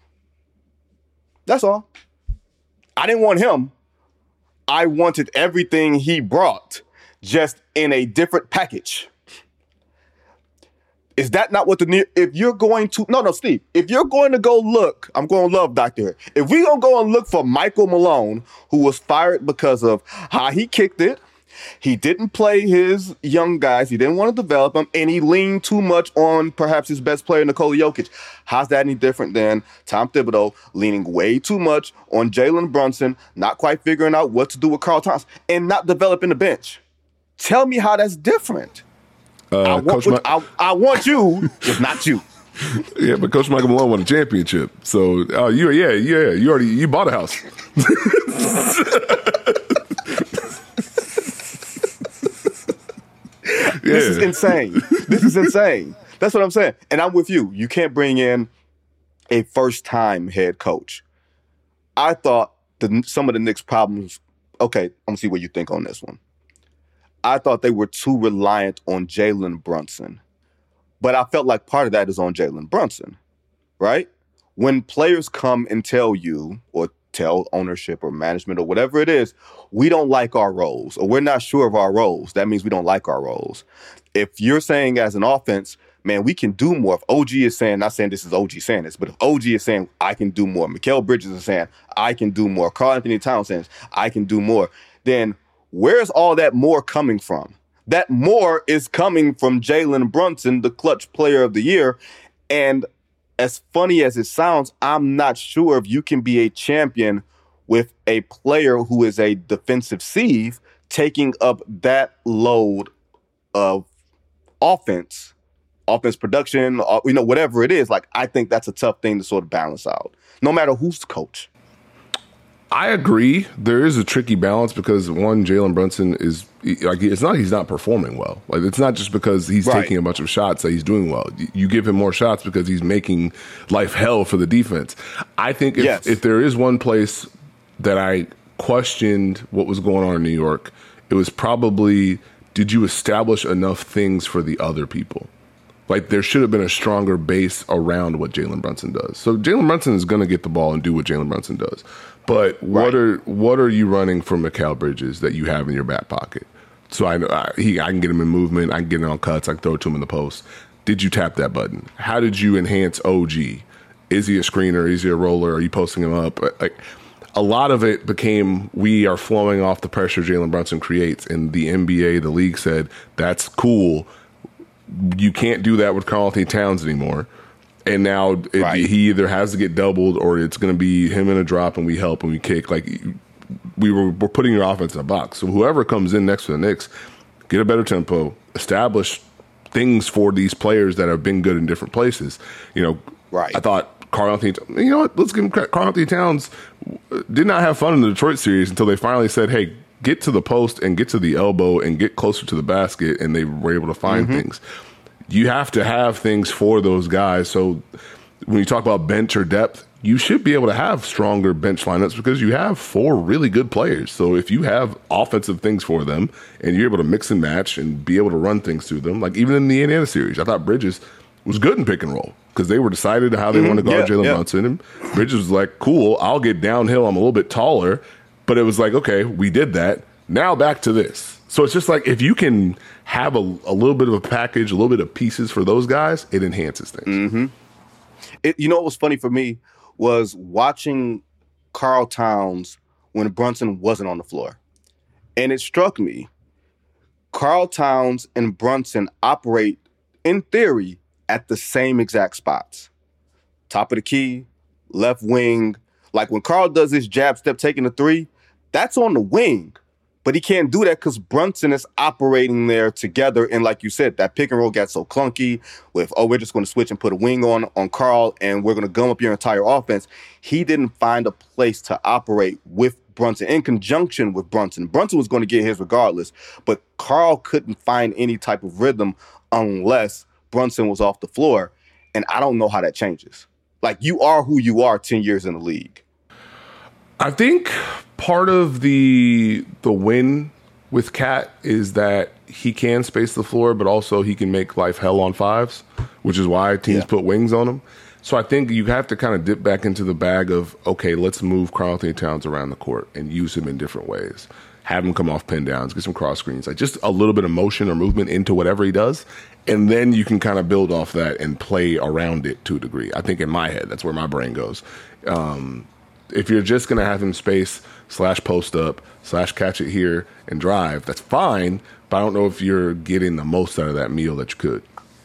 That's all. I didn't want him. I wanted everything he brought, just in a different package. Is that not what the, if you're going to, no, no, Steve, if you're going to go look, I'm going to love Doctor If we're going to go and look for Michael Malone, who was fired because of how he kicked it, he didn't play his young guys, he didn't want to develop them, and he leaned too much on perhaps his best player, Nikola Jokic. How's that any different than Tom Thibodeau leaning way too much on Jalen Brunson, not quite figuring out what to do with Karl Towns, and not developing the bench? Tell me how that's different. Uh, I, want, Ma- I, I want you, if not you. Yeah, but Coach Michael Malone won a championship, so uh, you, yeah, yeah, you already you bought a house. Yeah. This is insane. This is insane. That's what I'm saying, and I'm with you. You can't bring in a first-time head coach. I thought the, some of the Knicks' problems. Okay, I'm gonna see what you think on this one. I thought they were too reliant on Jalen Brunson. But I felt like part of that is on Jalen Brunson, right? when players come and tell you or tell ownership or management or whatever it is, we don't like our roles or we're not sure of our roles, that means we don't like our roles. If you're saying as an offense, man, we can do more. If O G is saying, not saying this is O G saying this, but if O G is saying, I can do more, Mikal Bridges is saying, I can do more, Karl-Anthony Towns says, I can do more, then where's all that more coming from? That more is coming from Jalen Brunson, the clutch player of the year. And as funny as it sounds, I'm not sure if you can be a champion with a player who is a defensive sieve taking up that load of offense, offense production, you know, whatever it is. Like, I think that's a tough thing to sort of balance out, no matter who's the coach. I agree. There is a tricky balance because, one, Jalen Brunson is like, it's not he's not performing well. Like, it's not just because he's right. taking a bunch of shots that he's doing well. You give him more shots because he's making life hell for the defense. I think if, yes. if there is one place that I questioned what was going on in New York, it was probably, did you establish enough things for the other people? Like, there should have been a stronger base around what Jalen Brunson does. So Jalen Brunson is going to get the ball and do what Jalen Brunson does. But what right. are what are you running from Mikal Bridges that you have in your back pocket? So I know I, he, I can get him in movement, I can get him on cuts, I can throw it to him in the post. Did you tap that button? How did you enhance O G? Is he a screener? Is he a roller? Are you posting him up? Like, a lot of it became we are flowing off the pressure Jalen Brunson creates, and the N B A, the league said that's cool. You can't do that with Karl-Anthony Towns anymore. And now it, right. he either has to get doubled or it's going to be him in a drop and we help and we kick. Like, we were we're putting your offense in a box. So whoever comes in next to the Knicks, get a better tempo, establish things for these players that have been good in different places. You know, right. I thought Karl-Anthony, you know what, let's give him credit. Karl-Anthony Towns did not have fun in the Detroit series until they finally said, hey, get to the post and get to the elbow and get closer to the basket, and they were able to find mm-hmm. things. You have to have things for those guys. So when you talk about bench or depth, you should be able to have stronger bench lineups because you have four really good players. So if you have offensive things for them and you're able to mix and match and be able to run things through them, like even in the Indiana series, I thought Bridges was good in pick and roll because they were decided how they mm-hmm. want to guard yeah, Jalen yeah. Brunson. And Bridges was like, cool, I'll get downhill. I'm a little bit taller. But it was like, okay, we did that. Now back to this. So it's just like if you can have a, a little bit of a package, a little bit of pieces for those guys, it enhances things. Mm-hmm. It, you know what was funny for me was watching Karl Towns when Brunson wasn't on the floor. And it struck me, Karl Towns and Brunson operate, in theory, at the same exact spots. Top of the key, left wing. Like when Karl does his jab step taking the three, that's on the wing. But he can't do that because Brunson is operating there together. And like you said, that pick and roll got so clunky with, oh, we're just going to switch and put a wing on on Karl and we're going to gum up your entire offense. He didn't find a place to operate with Brunson in conjunction with Brunson. Brunson was going to get his regardless, but Karl couldn't find any type of rhythm unless Brunson was off the floor. And I don't know how that changes. Like, you are who you are ten years in the league. I think part of the the win with Cat is that he can space the floor, but also he can make life hell on fives, which is why teams yeah. put wings on him. So I think you have to kind of dip back into the bag of, okay, let's move Karl-Anthony Towns around the court and use him in different ways. Have him come off pin downs, get some cross screens, like just a little bit of motion or movement into whatever he does. And then you can kind of build off that and play around it to a degree. I think in my head, that's where my brain goes. Um, If you're just going to have him space slash post up slash catch it here and drive, that's fine. But I don't know if you're getting the most out of that meal that you could.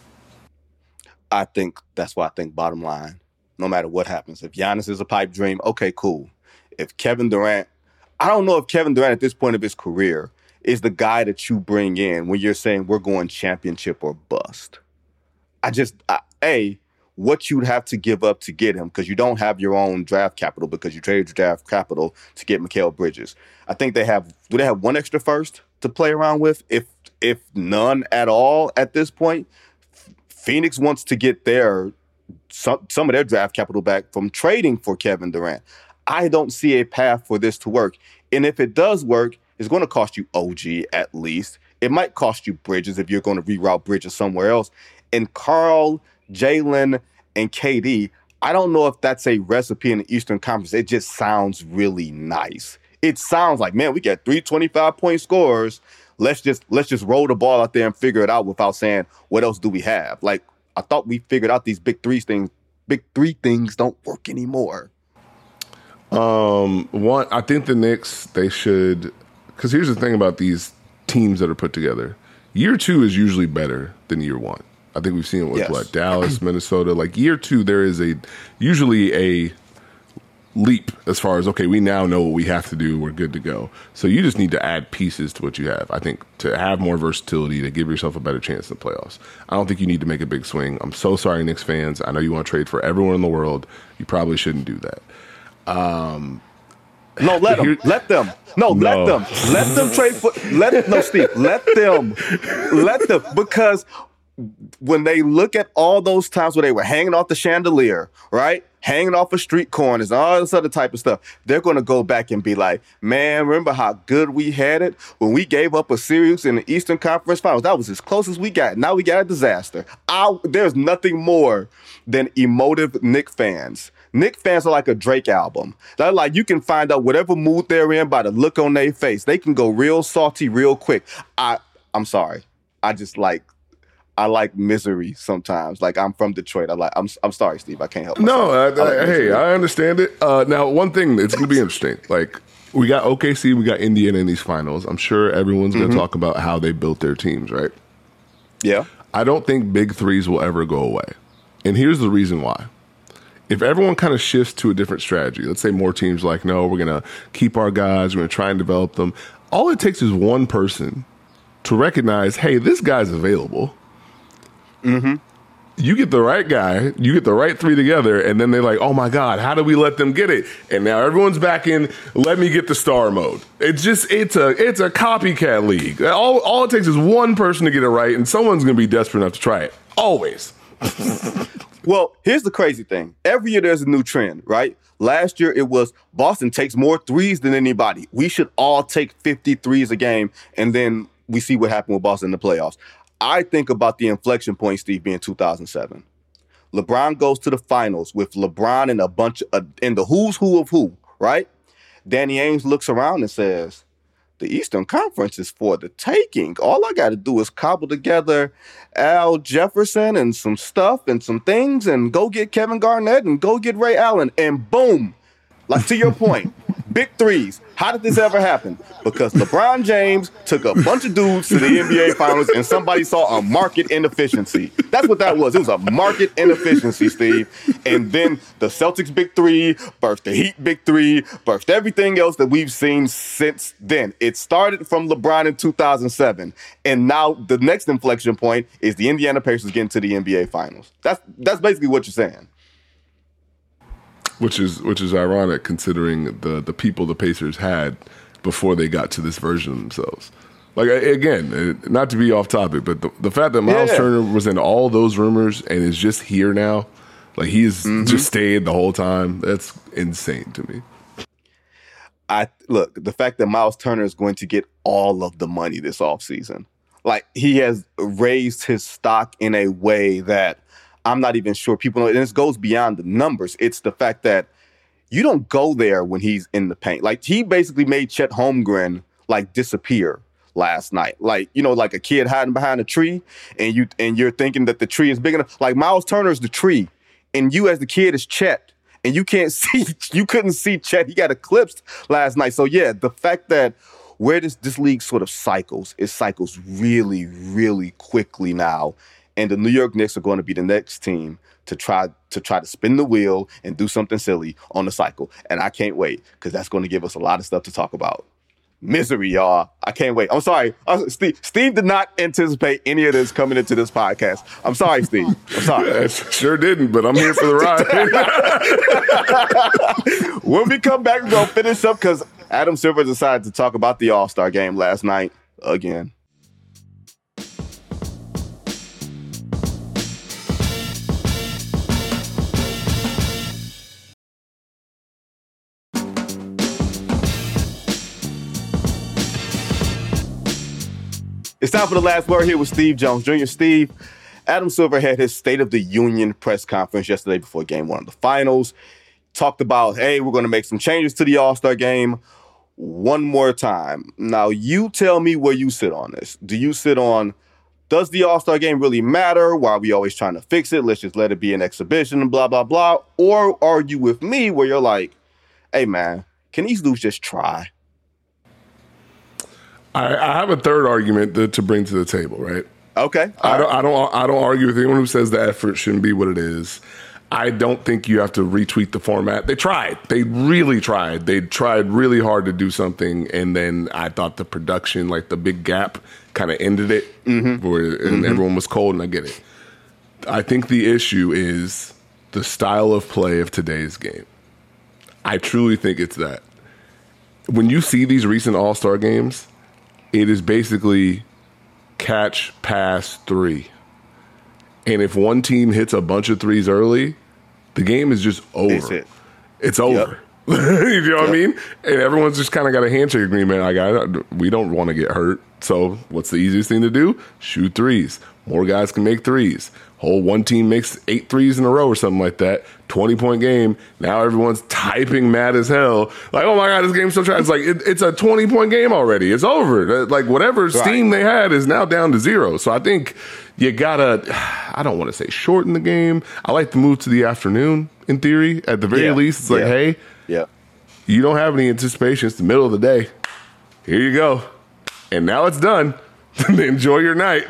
I think that's why I think bottom line, no matter what happens, if Giannis is a pipe dream, okay, cool. If Kevin Durant, I don't know if Kevin Durant at this point of his career is the guy that you bring in when you're saying we're going championship or bust. I just, I, A, what you'd have to give up to get him because you don't have your own draft capital because you traded your draft capital to get Mikal Bridges. I think they have, do they have one extra first to play around with? If if none at all at this point, Phoenix wants to get their some, some of their draft capital back from trading for Kevin Durant. I don't see a path for this to work. And if it does work, it's going to cost you O G at least. It might cost you Bridges if you're going to reroute Bridges somewhere else. And Karl, Jalen, and K D, I don't know if that's a recipe in the Eastern Conference. It just sounds really nice. It sounds like, man, we got three twenty-five point scores. Let's just let's just roll the ball out there and figure it out without saying, what else do we have? Like, I thought we figured out these big three things. Big three things don't work anymore. Um, one, I think the Knicks, they should, because here's the thing about these teams that are put together. Year two is usually better than year one. I think we've seen it with Yes. what, Dallas, Minnesota. Like year two, there is a usually a leap as far as, okay, we now know what we have to do. We're good to go. So you just need to add pieces to what you have. I think to have more versatility, to give yourself a better chance in the playoffs. I don't think you need to make a big swing. I'm so sorry, Knicks fans. I know you want to trade for everyone in the world. You probably shouldn't do that. Um, No, let them. Here- Let them. No, No. let them. Let them trade for. Let no, Steve. Let them. Let them. Because when they look at all those times where they were hanging off the chandelier, right, hanging off of street corners, and all this other type of stuff, they're going to go back and be like, "Man, remember how good we had it when we gave up a series in the Eastern Conference Finals? That was as close as we got. Now we got a disaster." I, there's nothing more than emotive Knicks fans. Knicks fans are like a Drake album. They're like, you can find out whatever mood they're in by the look on their face. They can go real salty real quick. I, I'm sorry. I just like, I like misery sometimes. Like, I'm from Detroit. I like, I'm, I'm sorry, Steve. I can't help myself. No, I, I like I, hey, misery. I understand it. Uh, now, one thing, it's going to be interesting. Like, we got O K C, we got Indiana in these finals. I'm sure everyone's going to Mm-hmm. talk about how they built their teams, right? Yeah. I don't think big threes will ever go away. And here's the reason why. If everyone kind of shifts to a different strategy, let's say more teams like, no, we're going to keep our guys, we're going to try and develop them. All it takes is one person to recognize, hey, this guy's available. Mm-hmm. You get the right guy, you get the right three together, and then they're like, oh my God, how do we let them get it? And now everyone's back in, let me get the star mode. It's just, it's a it's a copycat league. All, all it takes is one person to get it right, and someone's going to be desperate enough to try it. Always. Well, here's the crazy thing. Every year there's a new trend, right? Last year it was Boston takes more threes than anybody. We should all take fifty threes a game, and then we see what happened with Boston in the playoffs. I think about the inflection point, Steve, being two thousand seven. LeBron goes to the finals with LeBron and a bunch of, in the who's who of who, right? Danny Ainge looks around and says, the Eastern Conference is for the taking. All I got to do is cobble together Al Jefferson and some stuff and some things and go get Kevin Garnett and go get Ray Allen. And boom, like to your point, big threes. How did this ever happen? Because LeBron James took a bunch of dudes to the N B A Finals and somebody saw a market inefficiency. That's what that was. It was a market inefficiency, Steve. And then the Celtics big three birthed the Heat big three, birthed everything else that we've seen since then. It started from LeBron in two thousand seven. And now the next inflection point is the Indiana Pacers getting to the N B A Finals. That's that's basically what you're saying. Which is which is ironic considering the the people the Pacers had before they got to this version of themselves. Like, again, not to be off topic, but the, the fact that Miles Yeah. Turner was in all those rumors and is just here now, like he's Mm-hmm. just stayed the whole time, that's insane to me. I look, the fact that Miles Turner is going to get all of the money this offseason. Like, he has raised his stock in a way that I'm not even sure people know. And this goes beyond the numbers. It's the fact that you don't go there when he's in the paint. Like, he basically made Chet Holmgren like disappear last night. Like, you know, like a kid hiding behind a tree and you and you're thinking that the tree is big enough. Like, Miles Turner is the tree and you as the kid is Chet. And you can't see, you couldn't see Chet. He got eclipsed last night. So yeah, the fact that where this this league sort of cycles, it cycles really, really quickly now. And the New York Knicks are going to be the next team to try to try to spin the wheel and do something silly on the cycle. And I can't wait, because that's going to give us a lot of stuff to talk about. Misery, y'all. I can't wait. I'm sorry. Uh, Steve, Steve did not anticipate any of this coming into this podcast. I'm sorry, Steve. I'm sorry. I sure didn't, but I'm here for the ride. When we come back, we're going to finish up because Adam Silver decided to talk about the All-Star game last night again. It's time for the last word here with Steve Jones Junior Steve, Adam Silver had his State of the Union press conference yesterday before game one of the finals. Talked about, hey, we're going to make some changes to the All-Star game one more time. Now, you tell me where you sit on this. Do you sit on, does the All-Star game really matter? Why are we always trying to fix it? Let's just let it be an exhibition and blah, blah, blah. Or are you with me where you're like, hey, man, can these dudes just try? I, I have a third argument to, to bring to the table, right? Okay. I don't, I don't I don't argue with anyone who says the effort shouldn't be what it is. I don't think you have to retweak the format. They tried. They really tried. They tried really hard to do something, and then I thought the production, like the big gap, kind of ended it, mm-hmm. where and mm-hmm. everyone was cold, and I get it. I think the issue is the style of play of today's game. I truly think it's that. When you see these recent All-Star games, it is basically catch, pass, three. And if one team hits a bunch of threes early, the game is just over. It. It's over. Yep. You know yep. what I mean? And everyone's just kind of got a handshake agreement. Like, I, we don't want to get hurt. So what's the easiest thing to do? Shoot threes. More guys can make threes. Whole one team makes eight threes in a row or something like that. twenty-point game. Now everyone's typing mad as hell. Like, oh, my God, this game's so trash. It's like, it, it's a twenty-point game already. It's over. Like, whatever right. steam they had is now down to zero. So I think you got to, I don't want to say shorten the game. I like to move to the afternoon, in theory. At the very yeah. least, it's like, yeah. hey, yeah. you don't have any anticipation. It's the middle of the day. Here you go. And now it's done. Enjoy your night.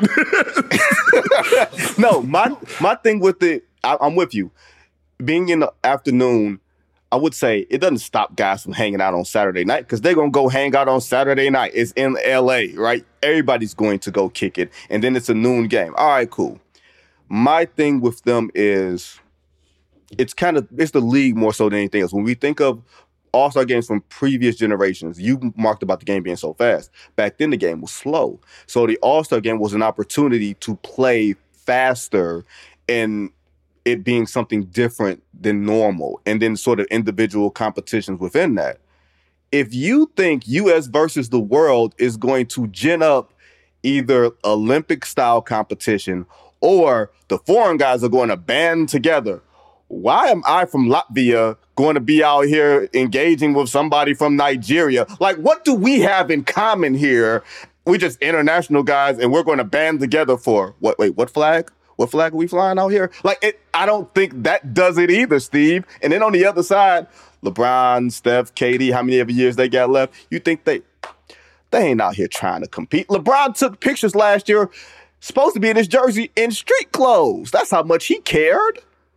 No, my my thing with it, I, I'm with you. Being in the afternoon, I would say it doesn't stop guys from hanging out on Saturday night because they're going to go hang out on Saturday night. It's in L A, right? Everybody's going to go kick it. And then it's a noon game. All right, cool. My thing with them is it's kind of, it's the league more so than anything else. When we think of All-Star games from previous generations, you marked about the game being so fast. Back then, the game was slow. So the All-Star game was an opportunity to play faster and it being something different than normal, and then sort of individual competitions within that. If you think U S versus the world is going to gin up either Olympic-style competition or the foreign guys are going to band together, why am I from Latvia going to be out here engaging with somebody from Nigeria? Like, what do we have in common here? We just international guys, and we're going to band together for what? Wait, what flag? What flag are we flying out here? Like, it, I don't think that does it either, Steve. And then on the other side, LeBron, Steph, K D, how many of years they got left? You think they they ain't out here trying to compete? LeBron took pictures last year, supposed to be in his jersey in street clothes. That's how much he cared.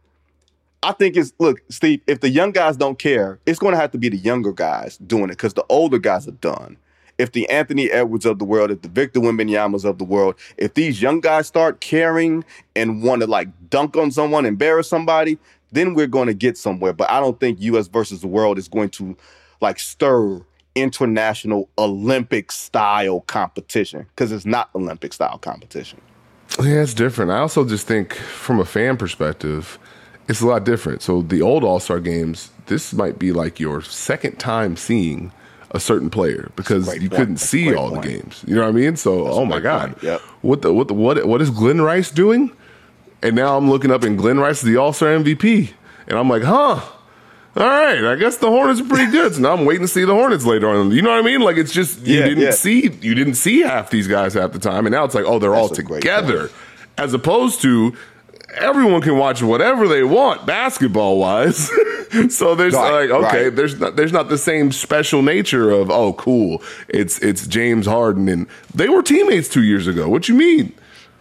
I think it's, look, Steve, if the young guys don't care, it's going to have to be the younger guys doing it because the older guys are done. If the Anthony Edwards of the world, if the Victor Wembanyama's of the world, if these young guys start caring and want to, like, dunk on someone, embarrass somebody, then we're going to get somewhere. But I don't think U S versus the world is going to, like, stir international Olympic-style competition because it's not Olympic-style competition. Yeah, it's different. I also just think from a fan perspective, it's a lot different. So the old All-Star games, this might be like your second time seeing a certain player because you point. couldn't That's see all point. the games. You know what I mean? So, That's oh my God, yep. what the what the, what what is Glenn Rice doing? And now I'm looking up, and Glenn Rice is the All-Star M V P, and I'm like, huh? All right, I guess the Hornets are pretty good. So now I'm waiting to see the Hornets later on. You know what I mean? Like, it's just you yeah, didn't yeah. see you didn't see half these guys half the time, and now it's like, oh, they're That's all together, as opposed to everyone can watch whatever they want basketball wise. So there's right, like, okay, right. there's not, there's not the same special nature of, oh, cool. It's, it's James Harden and they were teammates two years ago. What you mean?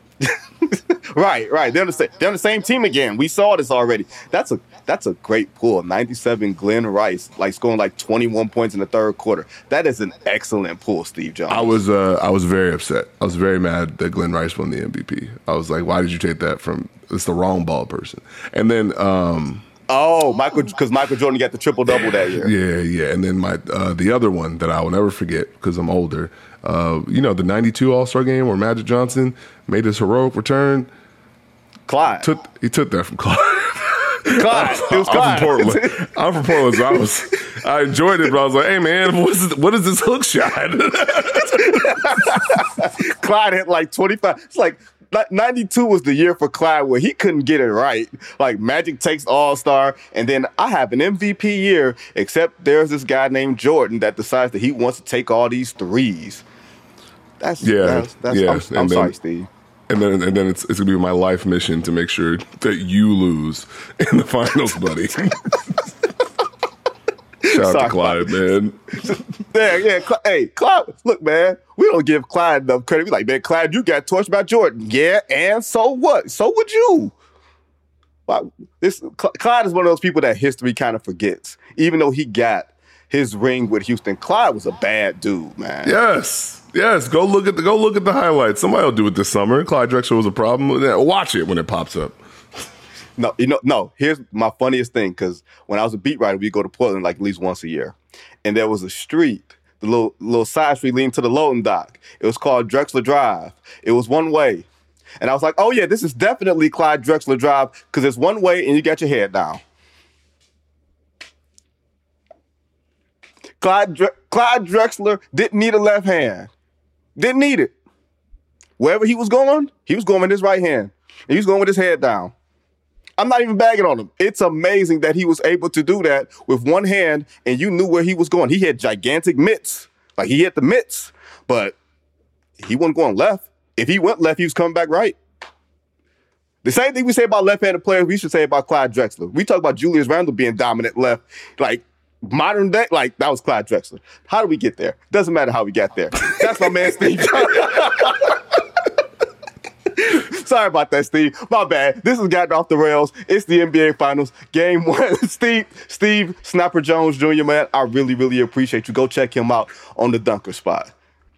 right, right. They're on, the same, they're on the same team again. We saw this already. That's a, that's a great pull. ninety-seven Glenn Rice, like scoring like twenty-one points in the third quarter. That is an excellent pull, Steve Jones. I was, uh, I was very upset. I was very mad that Glenn Rice won the M V P. I was like, why did you take that from, it's the wrong ball person. And then, um, oh, Michael, because Michael Jordan got the triple double that year. Yeah, yeah. And then my uh, the other one that I will never forget because I'm older. Uh, you know, the ninety-two All-Star game where Magic Johnson made his heroic return. Clyde. Took, he took that from Clyde. Clyde. It was I'm Clyde. from Portland. I'm from Portland, so I was I enjoyed it, but I was like, hey man, what is this, what is this hook shot? Clyde hit like twenty-five. It's like ninety-two was the year for Clyde where he couldn't get it right. Like Magic takes All-Star, and then I have an M V P year, except there's this guy named Jordan that decides that he wants to take all these threes. That's yeah, that's, that's yeah. I'm, I'm then, sorry, Steve. And then and then it's it's gonna be my life mission to make sure that you lose in the finals, buddy. Shout out Sorry, to Clyde, man. Yeah, yeah. Cl- hey, Clyde, look, man, we don't give Clyde enough credit. We like, man, Clyde, you got torched by Jordan. Yeah, and so what? So would you. Like, this Cl- Clyde is one of those people that history kind of forgets. Even though he got his ring with Houston, Clyde was a bad dude, man. Yes, yes. Go look at the go look at the highlights. Somebody will do it this summer. Clyde Drexler was a problem. Watch it when it pops up. No, you know, no. Here's my funniest thing, because when I was a beat writer, we'd go to Portland like at least once a year, and there was a street, the little little side street leading to the loading dock. It was called Drexler Drive. It was one way, and I was like, oh yeah, this is definitely Clyde Drexler Drive because it's one way and you got your head down. Clyde Dre- Clyde Drexler didn't need a left hand, didn't need it. Wherever he was going, he was going with his right hand, and he was going with his head down. I'm not even bagging on him. It's amazing that he was able to do that with one hand and you knew where he was going. He had gigantic mitts. Like, he had the mitts, but he wasn't going left. If he went left, he was coming back right. The same thing we say about left-handed players, we should say about Clyde Drexler. We talk about Julius Randle being dominant left. Like, modern day, like, that was Clyde Drexler. How did we get there? Doesn't matter how we got there. That's my man, Steve. Sorry about that, Steve. My bad. This has gotten off the rails. It's the N B A Finals. Game one. Steve, Steve Snapper Jones Junior, man, I really, really appreciate you. Go check him out on the Dunker Spot.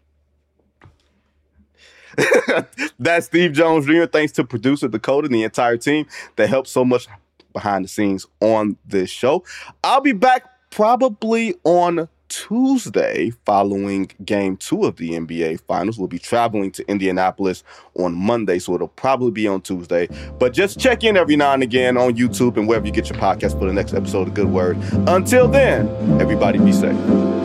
That's Steve Jones Junior Thanks to producer Dakota and the entire team that helped so much behind the scenes on this show. I'll be back probably on Tuesday following game two of the N B A Finals. We'll be traveling to Indianapolis on Monday, so it'll probably be on Tuesday. But just check in every now and again on YouTube and wherever you get your podcast for the next episode of Good Word. Until then, everybody be safe.